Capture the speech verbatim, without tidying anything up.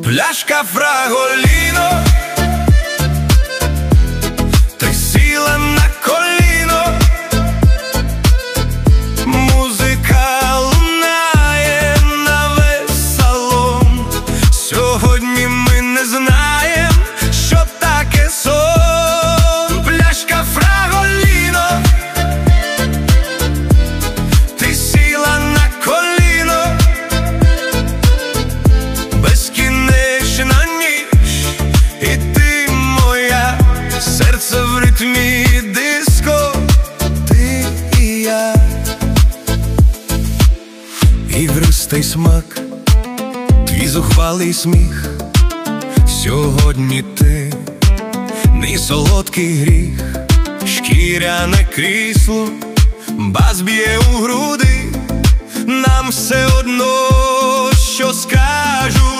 Пляшка фраголіно, ти сіла на коліно, музика лунає на весь салон. Сьогодні ми не знаєм, що таке сон. Пляшка фраголіно, ти сіла на коліно, безкінечна ніч, і ти моя, серце в ритмі диско, ти і я. Ігристий смак, твій зухвалий сміх. Сьогодні ти, мій солодкий гріх. Шкіряне крісло, бас б'є у груди. Нам все одно, що скажуть